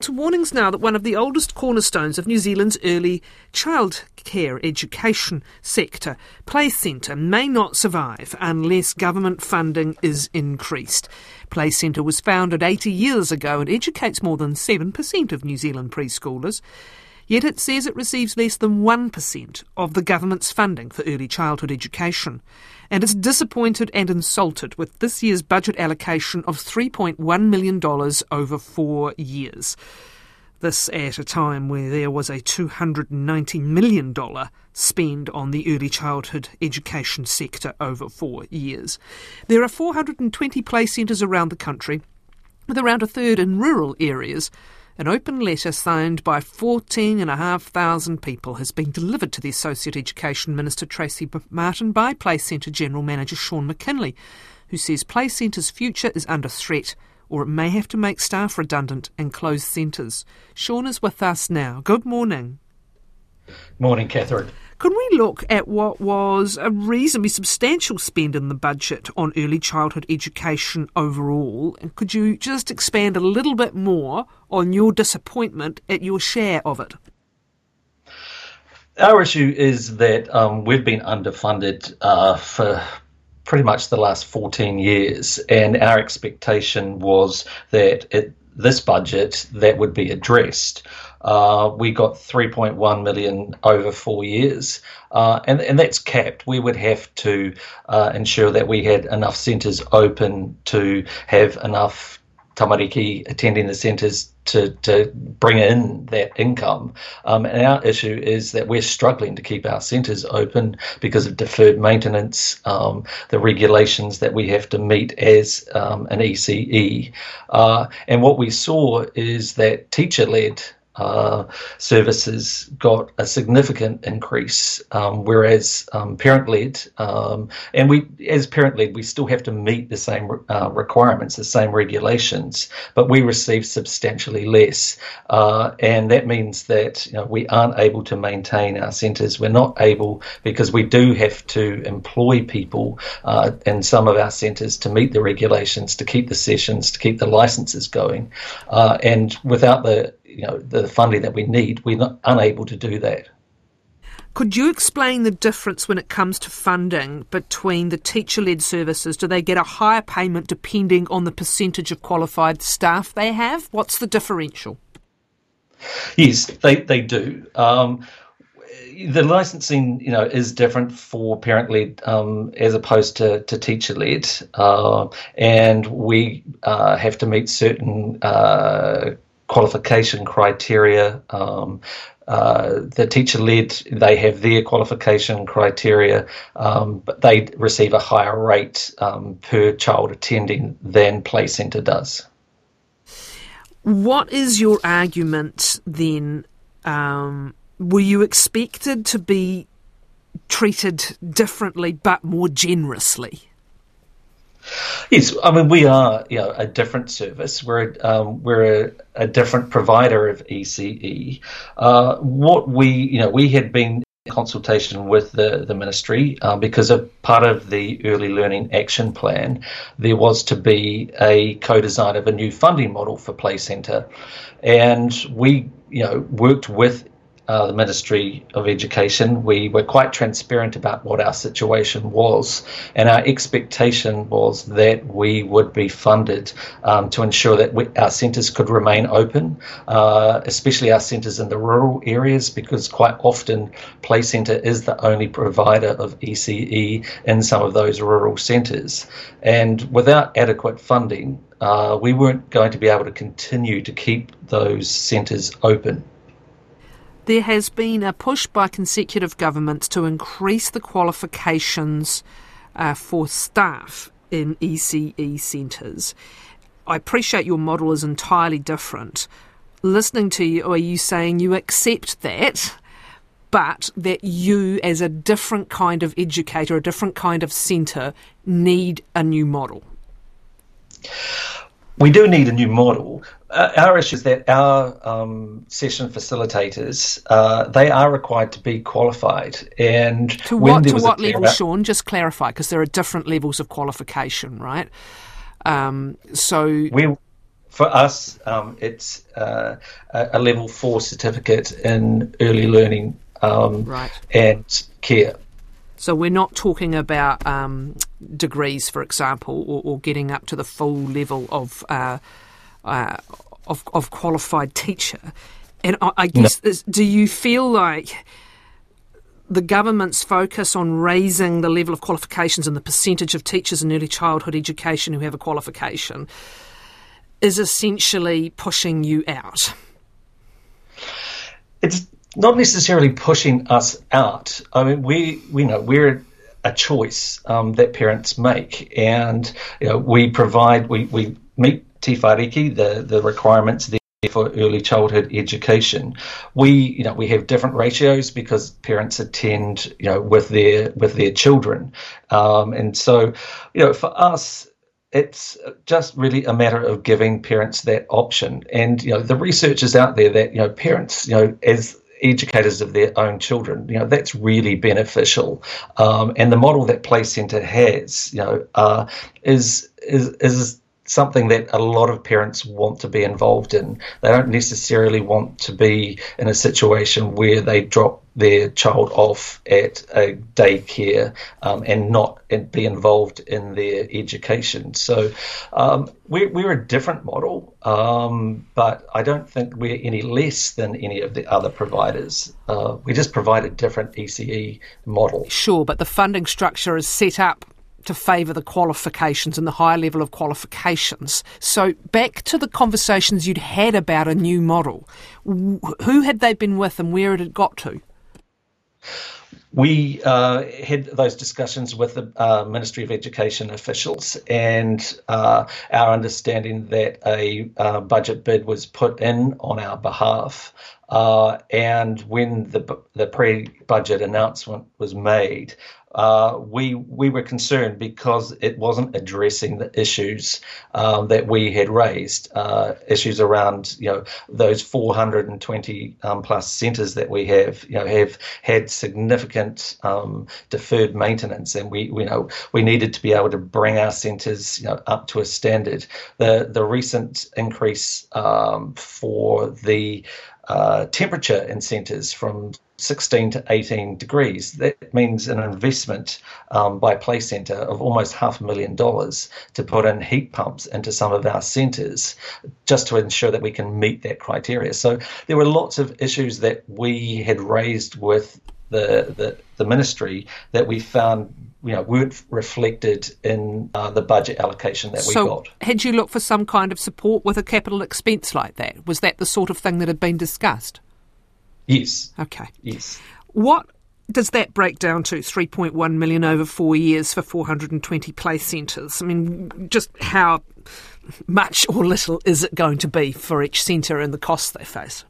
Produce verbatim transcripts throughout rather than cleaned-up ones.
Warnings now that one of the oldest cornerstones of New Zealand's early childcare education sector, Play Centre, may not survive unless government funding is increased. Play Centre was founded eighty years ago and educates more than seven percent of New Zealand preschoolers. Yet it says it receives less than one percent of the government's funding for early childhood education. And it's disappointed and insulted with this year's budget allocation of three point one million dollars over four years. This at a time where there was a two hundred ninety million dollars spend on the early childhood education sector over four years. There are four hundred twenty play centres around the country, with around a third in rural areas. An open letter signed by fourteen thousand five hundred people has been delivered to the Associate Education Minister Tracy Martin by Play Centre General Manager Sean McKinley, who says Play Centre's future is under threat, or it may have to make staff redundant and close centres. Sean is with us now. Good morning. Morning, Catherine. Could we look at what was a reasonably substantial spend in the budget on early childhood education overall? And could you just expand a little bit more on your disappointment at your share of it? Our issue is that um, we've been underfunded uh, for pretty much the last fourteen years, and our expectation was that it, this budget that would be addressed. Uh, we got three point one million over four years, uh, and, and that's capped. We would have to uh, ensure that we had enough centres open to have enough tamariki attending the centres to, to bring in that income. Um, and our issue is that we're struggling to keep our centres open because of deferred maintenance, um, the regulations that we have to meet as um, an E C E. Uh, and what we saw is that teacher-led Uh, services got a significant increase, um, whereas um, parent-led, um, and we, as parent-led, we still have to meet the same uh, requirements, the same regulations, but we receive substantially less, uh, and that means that you know, we aren't able to maintain our centres. We're not able, because we do have to employ people uh, in some of our centres to meet the regulations, to keep the sessions, to keep the licences going, uh, and without the you know, the funding that we need, we're not unable to do that. Could you explain the difference when it comes to funding between the teacher-led services? Do they get a higher payment depending on the percentage of qualified staff they have? What's the differential? Yes, they, they do. Um, the licensing, you know, is different for parent-led um, as opposed to, to teacher-led, uh, and we uh, have to meet certain uh, qualification criteria. Um, uh, the teacher-led, they have their qualification criteria, um, but they receive a higher rate um, per child attending than Play Centre does. What is your argument then? Um, were you expected to be treated differently but more generously? Yes, I mean, we are, you know, a different service. We're um, we're a, a different provider of E C E. Uh, what we, you know, we had been in consultation with the the ministry uh, because of part of the Early Learning Action Plan, there was to be a co-design of a new funding model for Play Centre, and we, you know, worked with Uh, the Ministry of Education. We were quite transparent about what our situation was, and our expectation was that we would be funded um, to ensure that we, our centres could remain open, uh, especially our centres in the rural areas, because quite often Play Centre is the only provider of E C E in some of those rural centres. And without adequate funding, uh, we weren't going to be able to continue to keep those centres open. There has been a push by consecutive governments to increase the qualifications uh, for staff in E C E centres. I appreciate your model is entirely different. Listening to you, are you saying you accept that, but that you, as a different kind of educator, a different kind of centre, need a new model? We do need a new model. Uh, our issue is that our um, session facilitators, uh, they are required to be qualified. And to when what, there to was what a level, clear- Sean? Just clarify, because there are different levels of qualification, right? Um, so we for us, um, it's uh, a, a level four certificate in early learning um, right. and care. So we're not talking about um, degrees, for example, or, or getting up to the full level of uh, uh, of, of qualified teacher. And I, I guess, no. is, do you feel like the government's focus on raising the level of qualifications and the percentage of teachers in early childhood education who have a qualification is essentially pushing you out? It's not necessarily pushing us out. I mean, we we know we're a choice um, that parents make, and you know, we provide we, we meet Te Whāriki, the the requirements there for early childhood education. We you know we have different ratios because parents attend you know with their with their children, um, and so you know for us, it's just really a matter of giving parents that option. And you know the research is out there that you know parents you know as educators of their own children, you know, that's really beneficial. Um, and the model that Play Centre has, you know, uh, is is is something that a lot of parents want to be involved in. They don't necessarily want to be in a situation where they drop their child off at a daycare um, and not and be involved in their education. So um, we're, we're a different model, um, but I don't think we're any less than any of the other providers. Uh, we just provide a different E C E model. Sure, but the funding structure is set up to favour the qualifications and the high level of qualifications. So back to the conversations you'd had about a new model. Who had they been with and where had it got to? We uh, had those discussions with the uh, Ministry of Education officials, and uh, our understanding that a uh, budget bid was put in on our behalf. Uh, and when the the pre-budget announcement was made, uh, we we were concerned because it wasn't addressing the issues um, that we had raised, uh, issues around you know those four hundred twenty um, plus centres that we have, you know, have had significant um, deferred maintenance, and we, we you know we needed to be able to bring our centres you know up to a standard. The the recent increase um, for the Uh, temperature in centres from sixteen to eighteen degrees. That means an investment um, by Play Centre of almost half a million dollars to put in heat pumps into some of our centres just to ensure that we can meet that criteria. So there were lots of issues that we had raised with the the, the ministry that we found you know, weren't reflected in uh, the budget allocation that we so got. So had you looked for some kind of support with a capital expense like that? Was that the sort of thing that had been discussed? Yes. Okay. Yes. What does that break down to, three point one million dollars over four years for four hundred twenty Play Centres? I mean, just how much or little is it going to be for each centre and the costs they face?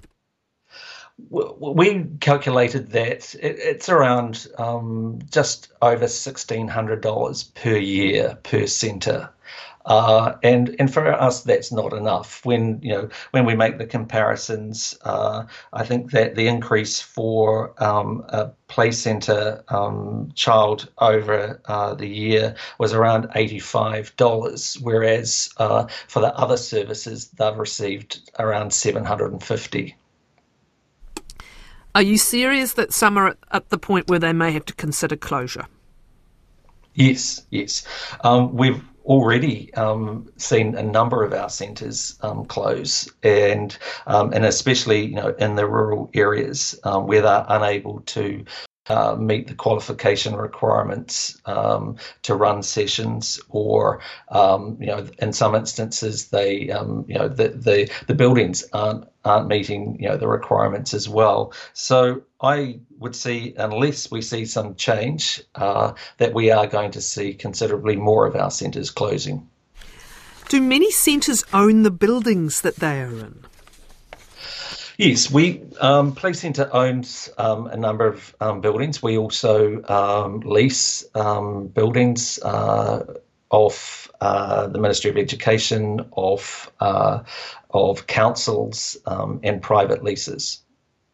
We calculated that it's around um, just over sixteen hundred dollars per year per centre. Uh, and and for us, that's not enough. When you know when we make the comparisons, uh, I think that the increase for um, a Play Centre um, child over uh, the year was around eighty-five dollars, whereas uh, for the other services they've received around seven hundred fifty dollars. Are you serious that some are at the point where they may have to consider closure? Yes, yes. Um, we've already um, seen a number of our centres um, close, and um, and especially you know in the rural areas um, where they're unable to uh, meet the qualification requirements um, to run sessions, or um, you know in some instances they um, you know the, the the buildings aren't aren't meeting you know the requirements as well. So I would see, unless we see some change, uh, that we are going to see considerably more of our centres closing. Do many centres own the buildings that they are in? Yes, we um, Play Centre owns um, a number of um, buildings. We also um, lease um, buildings uh, of uh, the Ministry of Education, of uh, of councils, um, and private leases.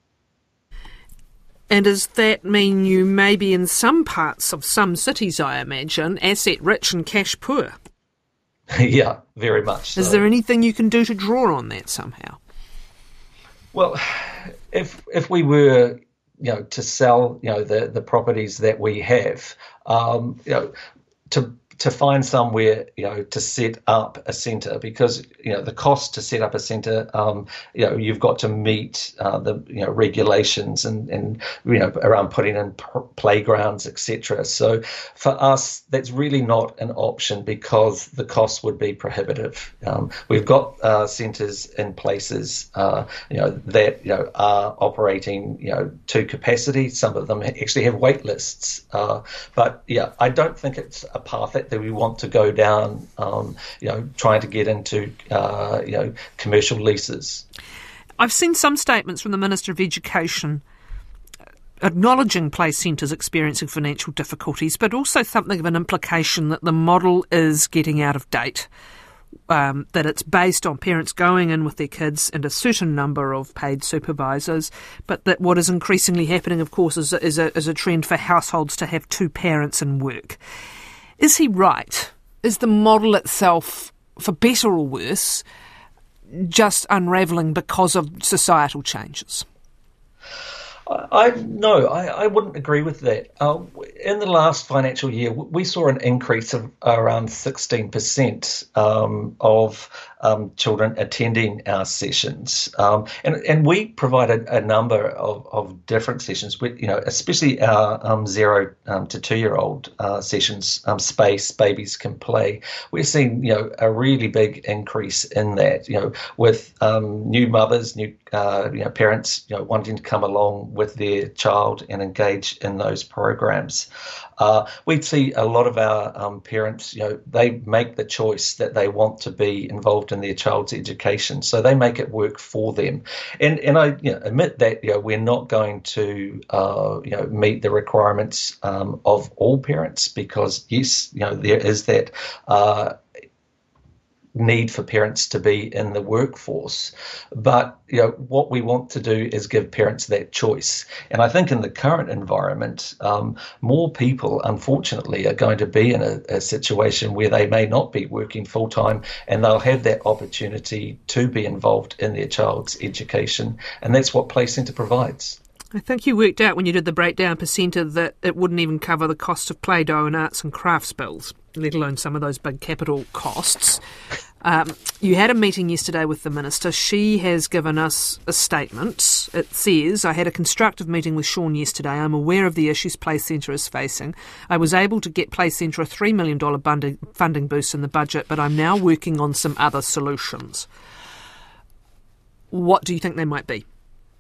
And does that mean you may be in some parts of some cities, I imagine, asset rich and cash poor? Yeah, very much so. Is there anything you can do to draw on that somehow? Well, if if we were, you know, to sell, you know, the, the properties that we have, um, you know, to to find somewhere, you know, to set up a centre, because, you know, the cost to set up a centre, um, you know, you've got to meet uh, the, you know, regulations and, and, you know, around putting in p- playgrounds, et cetera. So for us, that's really not an option because the cost would be prohibitive. Um, we've got uh, centres in places, uh, you know, that, you know, are operating, you know, to capacity. Some of them actually have wait lists. Uh, but yeah, I don't think it's a path that that we want to go down, um, you know, trying to get into, uh, you know, commercial leases. I've seen some statements from the Minister of Education acknowledging play centres experiencing financial difficulties, but also something of an implication that the model is getting out of date, um, that it's based on parents going in with their kids and a certain number of paid supervisors, but that what is increasingly happening, of course, is, is, a, is a trend for households to have two parents in work. Is he right? Is the model itself, for better or worse, just unravelling because of societal changes? I, I no, I, I wouldn't agree with that. Uh, in the last financial year, we saw an increase of around sixteen percent um, of um, children attending our sessions, um, and and we provided a number of, of different sessions. We, you know, especially our um, zero um, to two year old uh, sessions, um, space babies can play. We're seeing, you know, a really big increase in that. You know, with um, new mothers, new uh, you know parents, you know, wanting to come along with their child and engage in those programs. Uh, we see a lot of our um, parents, you know, they make the choice that they want to be involved in their child's education, so they make it work for them. And and I you know, admit that, you know, we're not going to uh, you know meet the requirements um, of all parents, because yes, you know, there is that Uh, need for parents to be in the workforce, but you know what we want to do is give parents that choice. And I think in the current environment, um, more people unfortunately are going to be in a, a situation where they may not be working full time, and they'll have that opportunity to be involved in their child's education, and that's what Play Centre provides. I think you worked out when you did the breakdown per centre that it wouldn't even cover the cost of Play-Doh and arts and crafts bills, let alone some of those big capital costs. Um, you had a meeting yesterday with the Minister. She has given us a statement. It says, I had a constructive meeting with Sean yesterday. I'm aware of the issues Play Centre is facing. I was able to get Play Centre a three million dollars funding, funding boost in the budget, but I'm now working on some other solutions. What do you think they might be?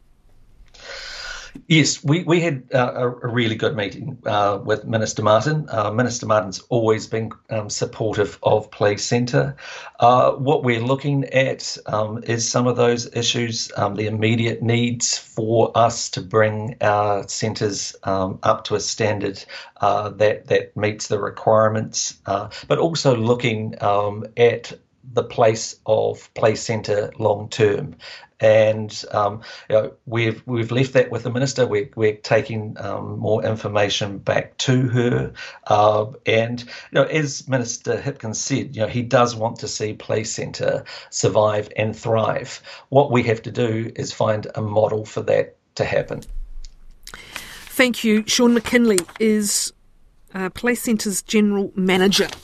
Yes, we, we had uh, a, a really good meeting uh, with Minister Martin. Uh, Minister Martin's always been um, supportive of Play Centre. Uh, what we're looking at um, is some of those issues, um, the immediate needs for us to bring our centres um, up to a standard uh, that, that meets the requirements, uh, but also looking um, at the place of Play Centre long term. And um, you know, we've we've left that with the minister. We're we're taking um, more information back to her. Uh, and you know, as Minister Hipkins said, you know, he does want to see Play Centre survive and thrive. What we have to do is find a model for that to happen. Thank you. Sean McKinley is uh, Play Centre's General Manager.